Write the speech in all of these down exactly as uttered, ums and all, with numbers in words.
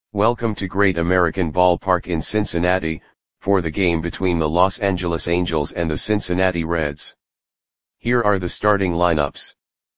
Welcome to Great American Ballpark in Cincinnati, for the game between the Los Angeles Angels and the Cincinnati Reds. Here are the starting lineups.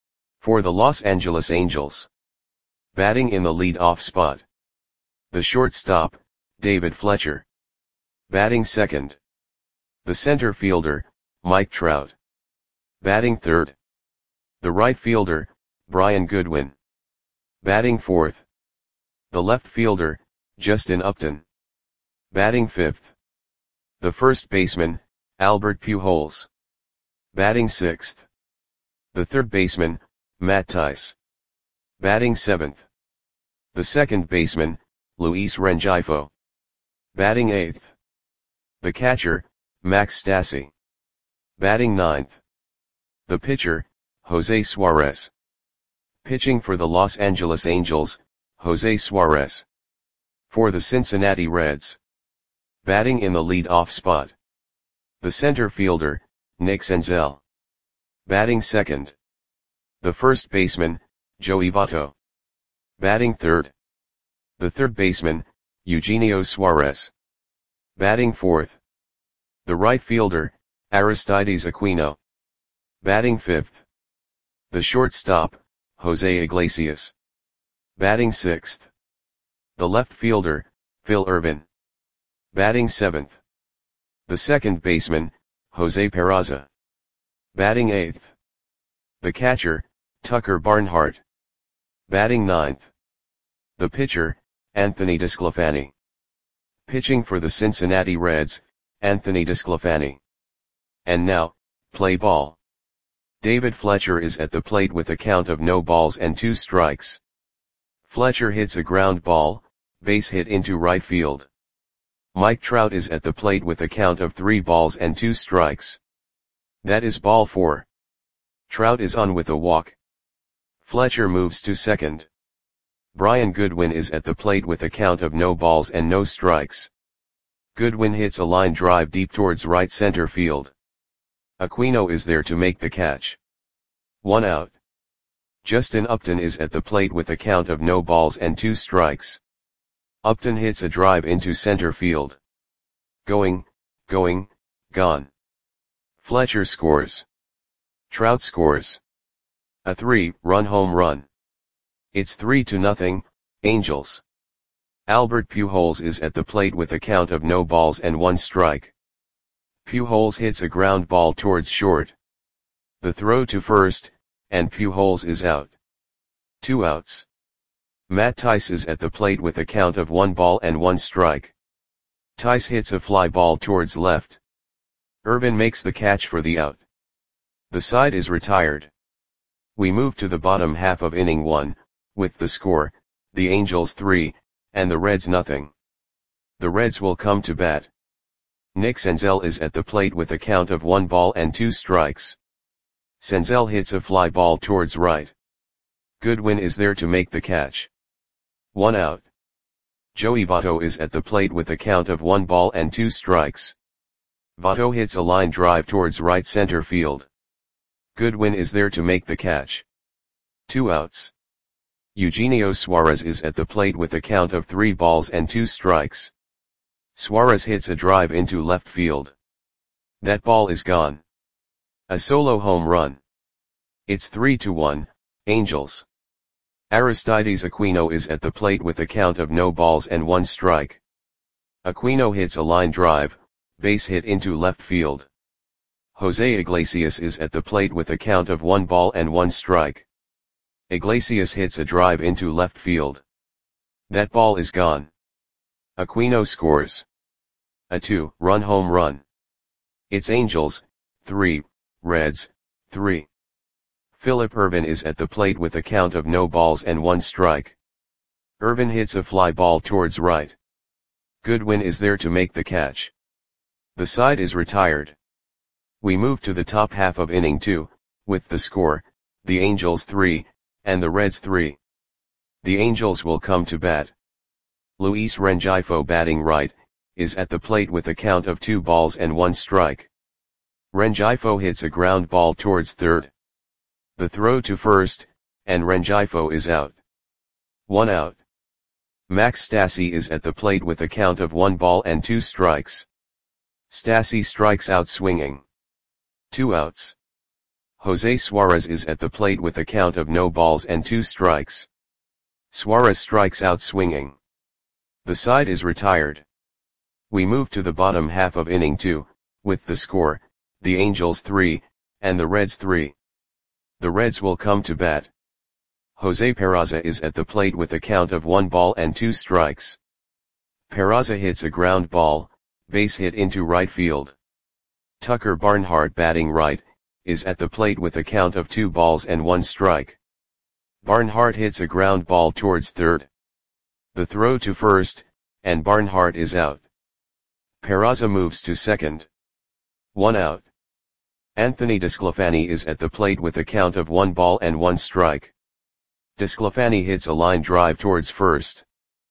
For the Los Angeles Angels. Batting in the lead-off spot. The shortstop, David Fletcher. Batting second. The center fielder, Mike Trout. Batting third. The right fielder, Brian Goodwin. Batting fourth. The left fielder, Justin Upton. Batting fifth. The first baseman, Albert Pujols. Batting sixth. The third baseman, Matt Thaiss. Batting seventh. The second baseman, Luis Rengifo. Batting eighth. The catcher, Max Stassi. Batting ninth. The pitcher, Jose Suarez. Pitching for the Los Angeles Angels, Jose Suarez. For the Cincinnati Reds. Batting in the lead-off spot. The center fielder, Nick Senzel. Batting second. The first baseman, Joey Votto. Batting third. The third baseman, Eugenio Suarez. Batting fourth. The right fielder, Aristides Aquino. Batting fifth. The shortstop, Jose Iglesias. Batting sixth. The left fielder, Phil Ervin. Batting seventh. The second baseman, Jose Peraza. Batting eighth. The catcher, Tucker Barnhart. Batting ninth. The pitcher, Anthony DeSclafani. Pitching for the Cincinnati Reds, Anthony DeSclafani. And now, play ball. David Fletcher is at the plate with a count of no balls and two strikes. Fletcher hits a ground ball, base hit into right field. Mike Trout is at the plate with a count of three balls and two strikes. That is ball four. Trout is on with a walk. Fletcher moves to second. Brian Goodwin is at the plate with a count of no balls and no strikes. Goodwin hits a line drive deep towards right center field. Aquino is there to make the catch. One out. Justin Upton is at the plate with a count of no balls and two strikes. Upton hits a drive into center field. Going, going, gone. Fletcher scores. Trout scores. A three-run home run. It's three to nothing, Angels. Albert Pujols is at the plate with a count of no balls and one strike. Pujols hits a ground ball towards short. The throw to first, and Pujols is out. Two outs. Matt Thaiss is at the plate with a count of one ball and one strike. Thaiss hits a fly ball towards left. Ervin makes the catch for the out. The side is retired. We move to the bottom half of inning one, with the score, the Angels three, and the Reds nothing. The Reds will come to bat. Nick Senzel is at the plate with a count of one ball and two strikes. Senzel hits a fly ball towards right. Goodwin is there to make the catch. One out. Joey Votto is at the plate with a count of one ball and two strikes. Votto hits a line drive towards right center field. Goodwin is there to make the catch. Two outs. Eugenio Suarez is at the plate with a count of three balls and two strikes. Suarez hits a drive into left field. That ball is gone. A solo home run. It's three to one, Angels. Aristides Aquino is at the plate with a count of no balls and one strike. Aquino hits a line drive, base hit into left field. Jose Iglesias is at the plate with a count of one ball and one strike. Iglesias hits a drive into left field. That ball is gone. Aquino scores. A two-run home run. It's Angels, three, Reds, three. Philip Ervin is at the plate with a count of no balls and one strike. Ervin hits a fly ball towards right. Goodwin is there to make the catch. The side is retired. We move to the top half of inning two, with the score, the Angels three, and the Reds three. The Angels will come to bat. Luis Rengifo batting right, is at the plate with a count of two balls and one strike. Rengifo hits a ground ball towards third. The throw to first, and Rengifo is out. One out. Max Stassi is at the plate with a count of one ball and two strikes. Stassi strikes out swinging. Two outs. Jose Suarez is at the plate with a count of no balls and two strikes. Suarez strikes out swinging. The side is retired. We move to the bottom half of inning two, with the score, the Angels three, and the Reds three. The Reds will come to bat. Jose Peraza is at the plate with a count of one ball and two strikes. Peraza hits a ground ball, base hit into right field. Tucker Barnhart, batting right, is at the plate with a count of two balls and one strike. Barnhart hits a ground ball towards third. The throw to first, and Barnhart is out. Peraza moves to second. One out. Anthony DeSclafani is at the plate with a count of one ball and one strike. DeSclafani hits a line drive towards first.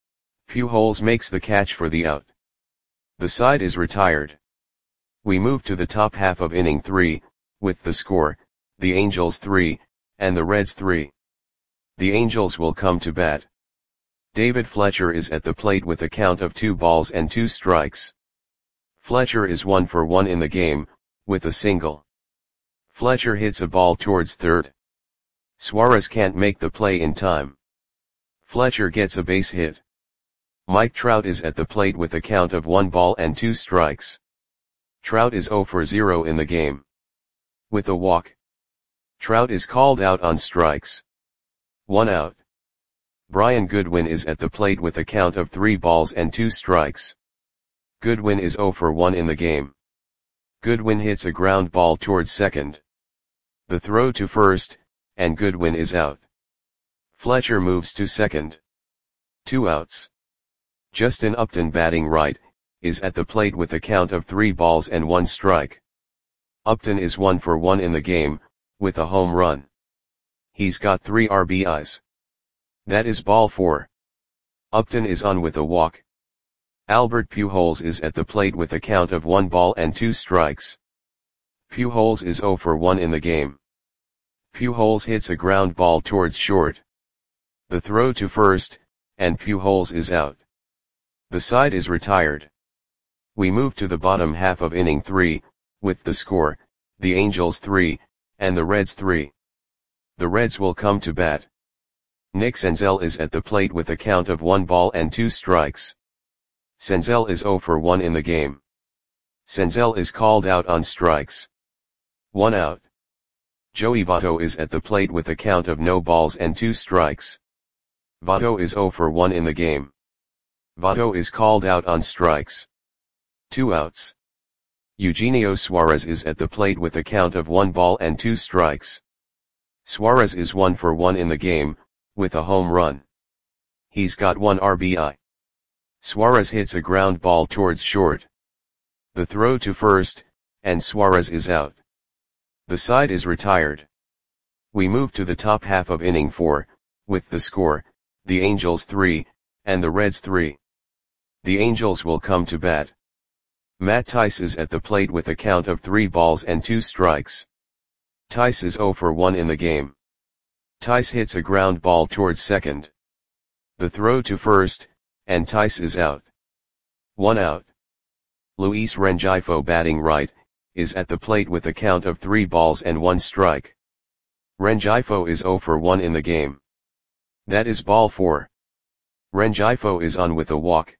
Pujols makes the catch for the out. The side is retired. We move to the top half of inning three, with the score, the Angels three, and the Reds three. The Angels will come to bat. David Fletcher is at the plate with a count of two balls and two strikes. Fletcher is one for one in the game, with a single. Fletcher hits a ball towards third. Suarez can't make the play in time. Fletcher gets a base hit. Mike Trout is at the plate with a count of one ball and two strikes. Trout is zero for zero in the game. With a walk. Trout is called out on strikes. One out. Brian Goodwin is at the plate with a count of three balls and two strikes. Goodwin is zero for one in the game. Goodwin hits a ground ball towards second. The throw to first, and Goodwin is out. Fletcher moves to second. Two outs. Justin Upton, batting right, is at the plate with a count of three balls and one strike. Upton is one for one in the game, with a home run. He's got three R B Is. That is ball four. Upton is on with a walk. Albert Pujols is at the plate with a count of one ball and two strikes. Pujols is zero for one in the game. Pujols hits a ground ball towards short. The throw to first, and Pujols is out. The side is retired. We move to the bottom half of inning three, with the score, the Angels three, and the Reds three. The Reds will come to bat. Nick Senzel is at the plate with a count of one ball and two strikes. Senzel is zero for one in the game. Senzel is called out on strikes. One out. Joey Votto is at the plate with a count of no balls and two strikes. Votto is zero for one in the game. Votto is called out on strikes. Two outs. Eugenio Suarez is at the plate with a count of one ball and two strikes. Suarez is one for one in the game, with a home run. He's got one R B I. Suarez hits a ground ball towards short. The throw to first, and Suarez is out. The side is retired. We move to the top half of inning four, with the score, the Angels three, and the Reds three. The Angels will come to bat. Matt Thaiss is at the plate with a count of three balls and two strikes. Thaiss is zero for one in the game. Thaiss hits a ground ball towards second. The throw to first, and Thaiss is out. One out. Luis Rengifo, batting right, is at the plate with a count of three balls and one strike. Rengifo is zero for one in the game. That is ball four. Rengifo is on with a walk.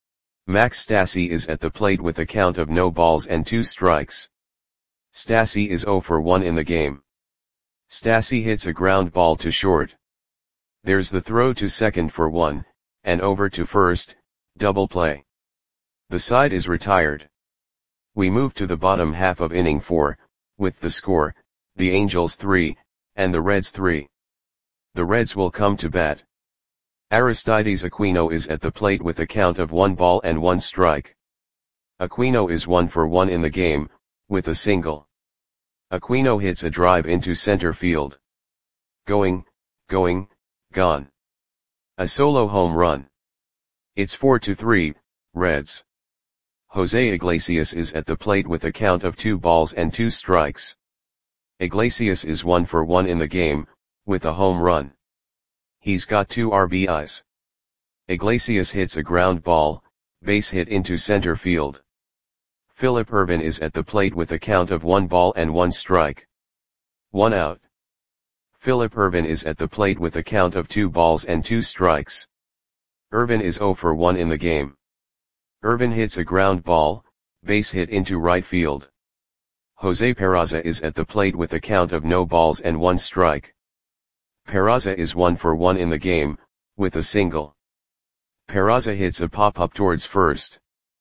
Max Stassi is at the plate with a count of no balls and two strikes. Stassi is zero for one in the game. Stassi hits a ground ball to short. There's the throw to second for one, and over to first, double play. The side is retired. We move to the bottom half of inning four, with the score, the Angels three, and the Reds three. The Reds will come to bat. Aristides Aquino is at the plate with a count of one ball and one strike. Aquino is one for one in the game, with a single. Aquino hits a drive into center field. Going, going, gone. A solo home run. It's four to three, Reds. Jose Iglesias is at the plate with a count of two balls and two strikes. Iglesias is one for one in the game, with a home run. He's got two R B Is. Iglesias hits a ground ball, base hit into center field. Phillip Ervin is at the plate with a count of one ball and one strike. One out. Phillip Ervin is at the plate with a count of two balls and two strikes. Ervin is zero for one in the game. Ervin hits a ground ball, base hit into right field. Jose Peraza is at the plate with a count of no balls and one strike. Peraza is one for one in the game, with a single. Peraza hits a pop-up towards first.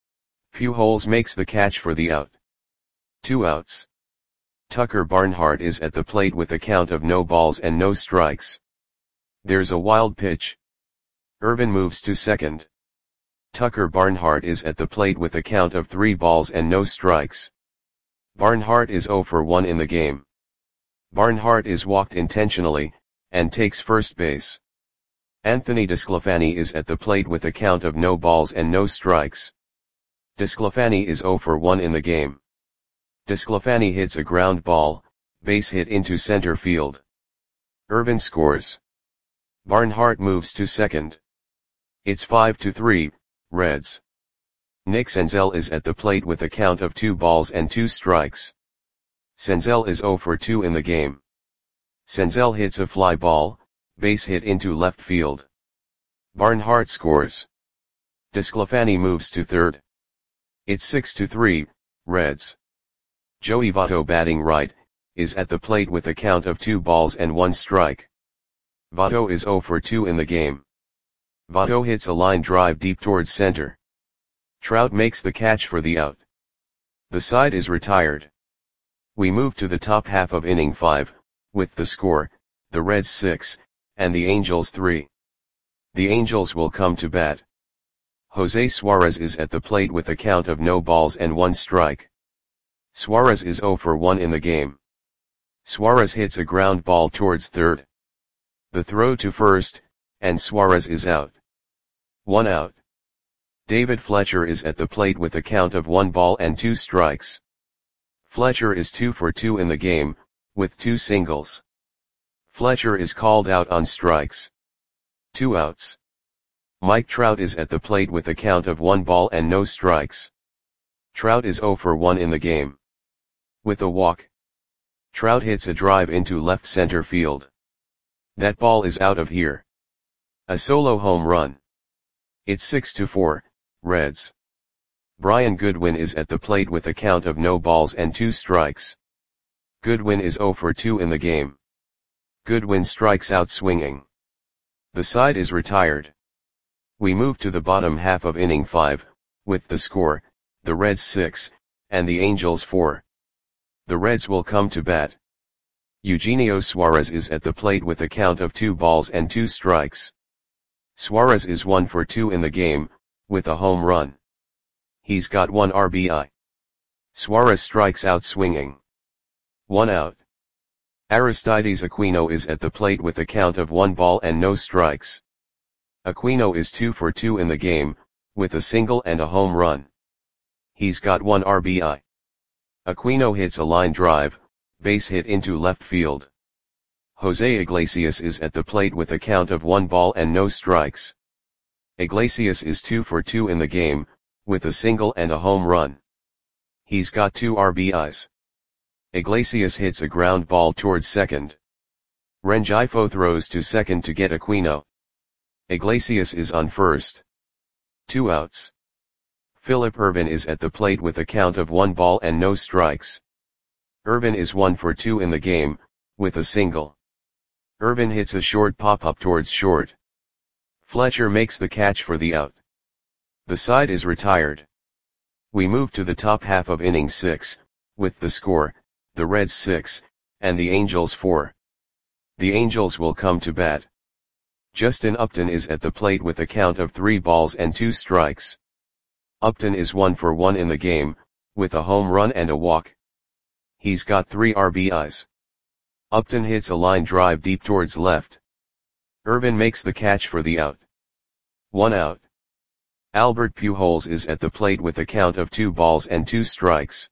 Pujols makes the catch for the out. Two outs. Tucker Barnhart is at the plate with a count of no balls and no strikes. There's a wild pitch. Ervin moves to second. Tucker Barnhart is at the plate with a count of three balls and no strikes. Barnhart is zero for one in the game. Barnhart is walked intentionally, and takes first base. Anthony DeSclafani is at the plate with a count of no balls and no strikes. DeSclafani is zero for one in the game. DeSclafani hits a ground ball, base hit into center field. Ervin scores. Barnhart moves to second. It's five to three, Reds. Nick Senzel is at the plate with a count of two balls and two strikes. Senzel is zero for two in the game. Senzel hits a fly ball, base hit into left field. Barnhart scores. DeSclafani moves to third. It's six to three, Reds. Joey Votto, batting right, is at the plate with a count of two balls and one strike. Votto is zero for two in the game. Votto hits a line drive deep towards center. Trout makes the catch for the out. The side is retired. We move to the top half of inning five, with the score, the Reds six, and the Angels three. The Angels will come to bat. Jose Suarez is at the plate with a count of no balls and one strike. Suarez is zero for one in the game. Suarez hits a ground ball towards third. The throw to first, and Suarez is out. One out. David Fletcher is at the plate with a count of one ball and two strikes. Fletcher is two for two in the game, with two singles. Fletcher is called out on strikes. Two outs. Mike Trout is at the plate with a count of one ball and no strikes. Trout is zero for one in the game. With a walk. Trout hits a drive into left center field. That ball is out of here. A solo home run. It's six to four, Reds. Brian Goodwin is at the plate with a count of no balls and two strikes. Goodwin is zero for two in the game. Goodwin strikes out swinging. The side is retired. We move to the bottom half of inning five, with the score, the Reds six, and the Angels four. The Reds will come to bat. Eugenio Suarez is at the plate with a count of two balls and two strikes. Suarez is one for two in the game, with a home run. He's got one R B I. Suarez strikes out swinging. One out. Aristides Aquino is at the plate with a count of one ball and no strikes. Aquino is two for two in the game, with a single and a home run. He's got one R B I. Aquino hits a line drive, base hit into left field. Jose Iglesias is at the plate with a count of one ball and no strikes. Iglesias is two for two in the game, with a single and a home run. He's got two R B Is. Iglesias hits a ground ball towards second. Rengifo throws to second to get Aquino. Iglesias is on first. Two outs. Phillip Ervin is at the plate with a count of one ball and no strikes. Ervin is one for two in the game, with a single. Ervin hits a short pop-up towards short. Fletcher makes the catch for the out. The side is retired. We move to the top half of inning six, with the score, the Reds six, and the Angels four. The Angels will come to bat. Justin Upton is at the plate with a count of three balls and two strikes. Upton is one for one in the game, with a home run and a walk. He's got three R B Is. Upton hits a line drive deep towards left. Ervin makes the catch for the out. One out. Albert Pujols is at the plate with a count of two balls and two strikes.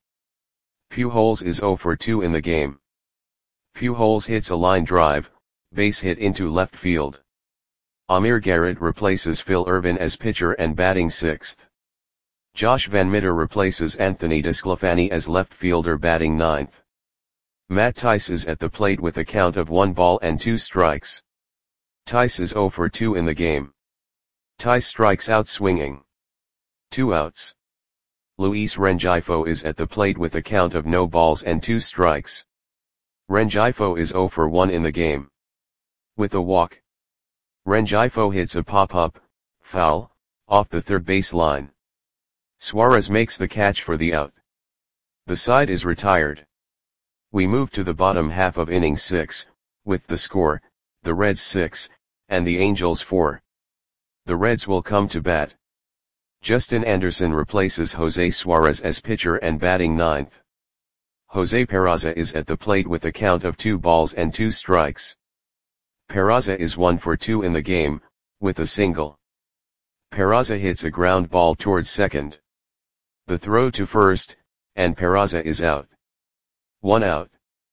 Pujols is zero for two in the game. Pujols hits a line drive, base hit into left field. Amir Garrett replaces Phil Ervin as pitcher and batting sixth. Josh Van Meter replaces Anthony DeSclafani as left fielder batting ninth. Matt Tice is at the plate with a count of one ball and two strikes. Tice is zero for two in the game. Tice strikes out swinging. Two outs. Luis Rengifo is at the plate with a count of no balls and two strikes. Rengifo is zero for one in the game. With a walk. Rengifo hits a pop-up, foul, off the third base line. Suarez makes the catch for the out. The side is retired. We move to the bottom half of inning six, with the score, the Reds six, and the Angels four. The Reds will come to bat. Justin Anderson replaces Jose Suarez as pitcher and batting ninth. Jose Peraza is at the plate with a count of two balls and two strikes. Peraza is one for two in the game, with a single. Peraza hits a ground ball towards second. The throw to first, and Peraza is out. One out.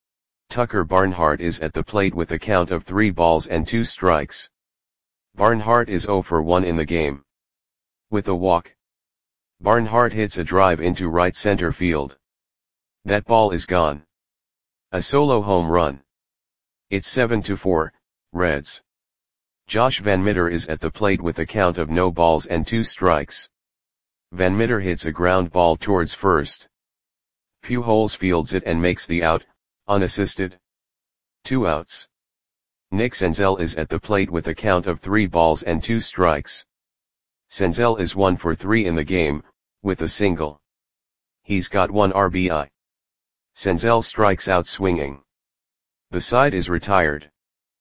Tucker Barnhart is at the plate with a count of three balls and two strikes. Barnhart is zero for one in the game. With a walk. Barnhart hits a drive into right center field. That ball is gone. A solo home run. It's seven to four, Reds. Josh Van Meter is at the plate with a count of no balls and two strikes. Van Meter hits a ground ball towards first. Pujols fields it and makes the out, unassisted. Two outs. Nick Senzel is at the plate with a count of three balls and two strikes. Senzel is one for three in the game, with a single. He's got one R B I. Senzel strikes out swinging. The side is retired.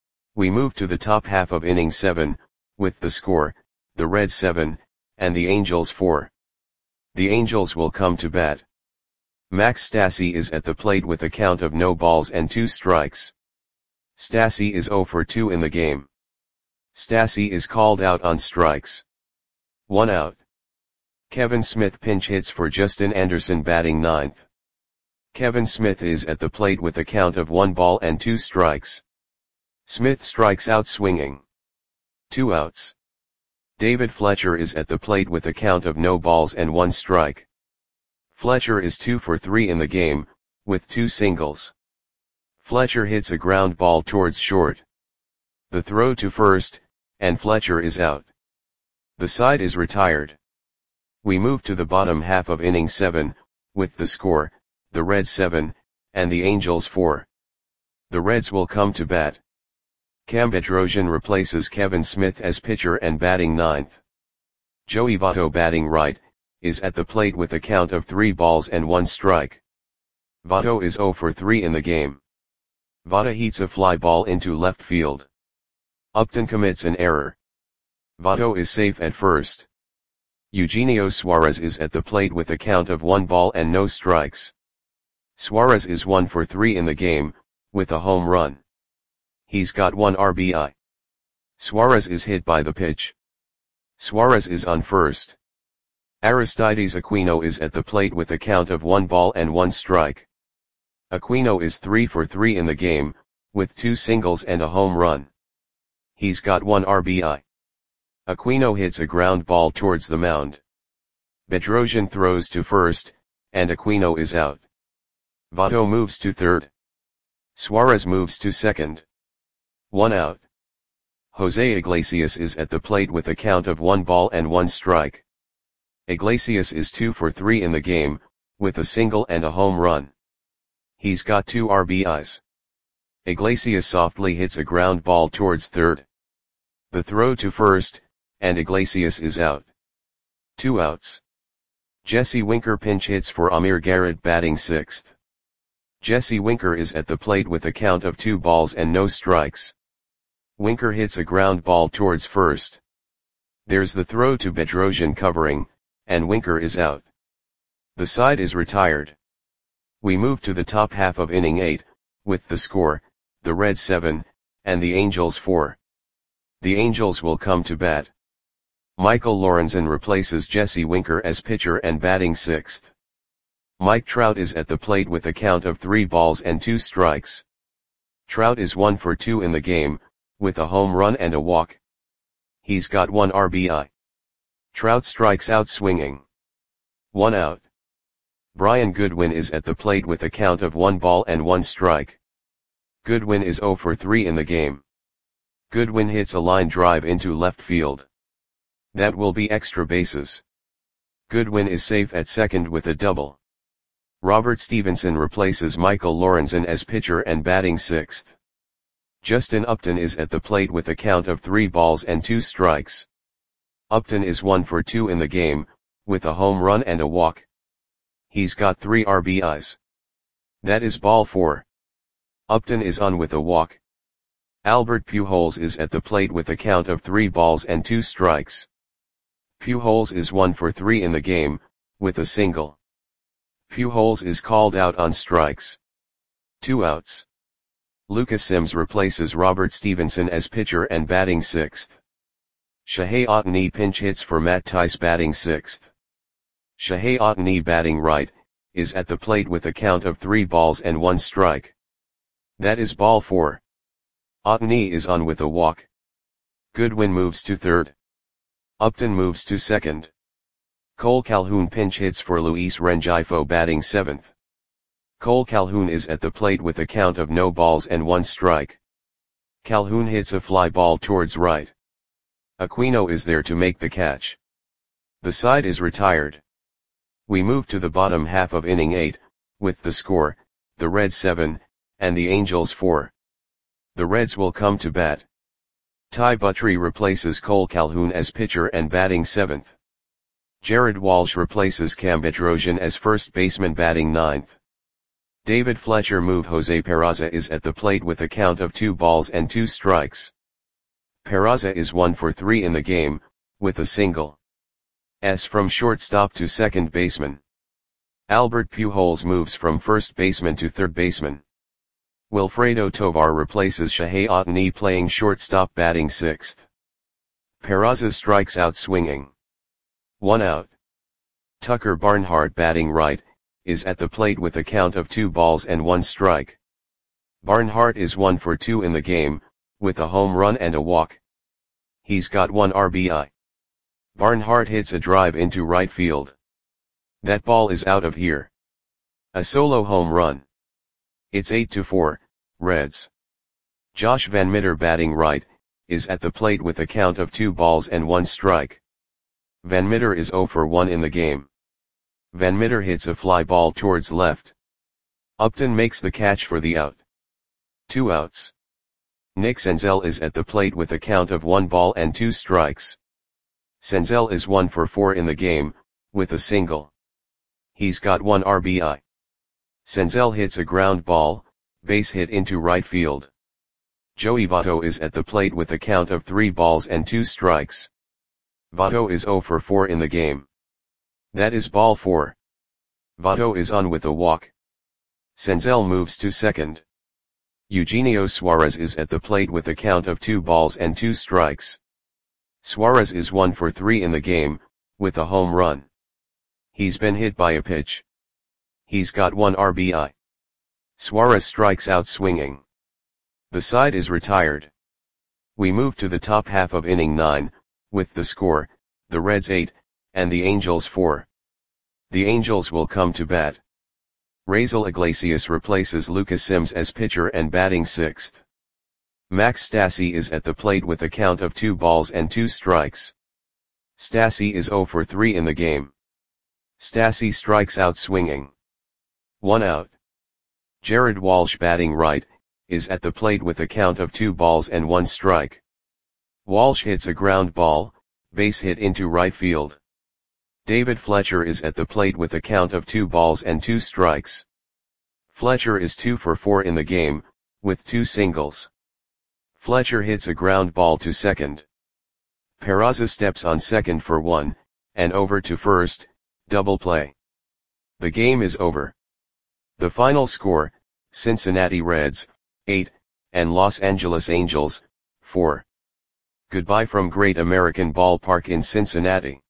We move to the top half of inning seven, with the score, the Reds seven, and the Angels four. The Angels will come to bat. Max Stassi is at the plate with a count of no balls and two strikes. Stassi is zero for two in the game. Stassi is called out on strikes. One out. Kevin Smith pinch hits for Justin Anderson batting ninth. Kevin Smith is at the plate with a count of one ball and two strikes. Smith strikes out swinging. Two outs. David Fletcher is at the plate with a count of no balls and one strike. Fletcher is two for three in the game, with two singles. Fletcher hits a ground ball towards short. The throw to first, and Fletcher is out. The side is retired. We move to the bottom half of inning seven, with the score, the Reds seven, and the Angels four. The Reds will come to bat. Cam Bedrosian replaces Kevin Smith as pitcher and batting ninth. Joey Votto batting right, is at the plate with a count of three balls and one strike. Votto is zero for three in the game. Votto hits a fly ball into left field. Upton commits an error. Votto is safe at first. Eugenio Suarez is at the plate with a count of one ball and no strikes. Suarez is one for three in the game, with a home run. He's got one R B I. Suarez is hit by the pitch. Suarez is on first. Aristides Aquino is at the plate with a count of one ball and one strike. Aquino is three for three in the game, with two singles and a home run. He's got one R B I. Aquino hits a ground ball towards the mound. Bedrosian throws to first, and Aquino is out. Votto moves to third. Suarez moves to second. One out. Jose Iglesias is at the plate with a count of one ball and one strike. Iglesias is two for three in the game, with a single and a home run. He's got two R B Is. Iglesias softly hits a ground ball towards third. The throw to first, and Iglesias is out. Two outs. Jesse Winker pinch hits for Amir Garrett batting sixth. Jesse Winker is at the plate with a count of two balls and no strikes. Winker hits a ground ball towards first. There's the throw to Bedrosian covering, and Winker is out. The side is retired. We move to the top half of inning eight, with the score, the Reds seven, and the Angels four. The Angels will come to bat. Michael Lorenzen replaces Jesse Winker as pitcher and batting sixth. Mike Trout is at the plate with a count of three balls and two strikes. Trout is one for two in the game, with a home run and a walk. He's got one R B I. Trout strikes out swinging. One out. Brian Goodwin is at the plate with a count of one ball and one strike. Goodwin is zero for three in the game. Goodwin hits a line drive into left field. That will be extra bases. Goodwin is safe at second with a double. Robert Stevenson replaces Michael Lorenzen as pitcher and batting sixth. Justin Upton is at the plate with a count of three balls and two strikes. Upton is one for two in the game, with a home run and a walk. He's got three R B Is. That is ball four. Upton is on with a walk. Albert Pujols is at the plate with a count of three balls and two strikes. Pujols is one for three in the game, with a single. Pujols is called out on strikes. Two outs. Lucas Sims replaces Robert Stevenson as pitcher and batting sixth. Shohei Ohtani pinch hits for Matt Thaiss batting sixth. Shohei Ohtani batting right, is at the plate with a count of three balls and one strike. That is ball four. Ohtani is on with a walk. Goodwin moves to third. Upton moves to second. Cole Calhoun pinch hits for Luis Rengifo batting seventh. Cole Calhoun is at the plate with a count of no balls and one strike. Calhoun hits a fly ball towards right. Aquino is there to make the catch. The side is retired. We move to the bottom half of inning eight, with the score, the Reds seven, and the Angels four. The Reds will come to bat. Ty Buttrey replaces Cole Calhoun as pitcher and batting seventh. Jared Walsh replaces Cam Bedrosian as first baseman batting ninth. David Fletcher move Jose Peraza is at the plate with a count of two balls and two strikes. Peraza is one for three in the game, with a single. S from shortstop to second baseman. Albert Pujols moves from first baseman to third baseman. Wilfredo Tovar replaces Shohei Ohtani playing shortstop batting sixth. Peraza strikes out swinging. One out. Tucker Barnhart batting right, is at the plate with a count of two balls and one strike. Barnhart is one for two in the game, with a home run and a walk. He's got one R B I. Barnhart hits a drive into right field. That ball is out of here. A solo home run. It's eight to four, Reds. Josh Van Meter batting right, is at the plate with a count of two balls and one strike. Van Meter is zero for one in the game. Van Meter hits a fly ball towards left. Upton makes the catch for the out. Two outs. Nick Senzel is at the plate with a count of one ball and two strikes. Senzel is one for four in the game, with a single. He's got one R B I. Senzel hits a ground ball, base hit into right field. Joey Votto is at the plate with a count of three balls and two strikes. Votto is zero for four in the game. That is ball four. Votto is on with a walk. Senzel moves to second. Eugenio Suarez is at the plate with a count of two balls and two strikes. Suarez is one for three in the game, with a home run. He's been hit by a pitch. He's got one R B I. Suarez strikes out swinging. The side is retired. We move to the top half of inning nine, with the score, the Reds eight, and the Angels four. The Angels will come to bat. Raisel Iglesias replaces Lucas Sims as pitcher and batting sixth. Max Stassi is at the plate with a count of two balls and two strikes. Stassi is zero for three in the game. Stassi strikes out swinging. One out. Jared Walsh batting right, is at the plate with a count of two balls and one strike. Walsh hits a ground ball, base hit into right field. David Fletcher is at the plate with a count of two balls and two strikes. Fletcher is two for four in the game, with two singles. Fletcher hits a ground ball to second. Peraza steps on second for one, and over to first, double play. The game is over. The final score, Cincinnati Reds, eight, and Los Angeles Angels, four. Goodbye from Great American Ballpark in Cincinnati.